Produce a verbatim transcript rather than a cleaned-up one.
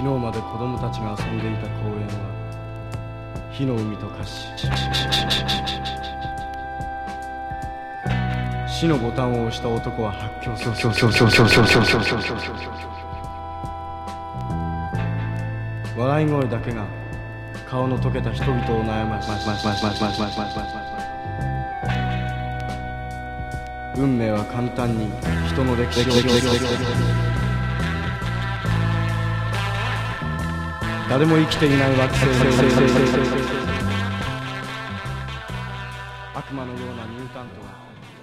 日まで子供たちが遊んでいた公園は火の海と化し、死のボタンを押した男は発狂する。笑い声だけが顔の溶けた人々を悩まし、運命は簡単に人の歴史を誰も生きていない惑星悪魔のようなミュータントが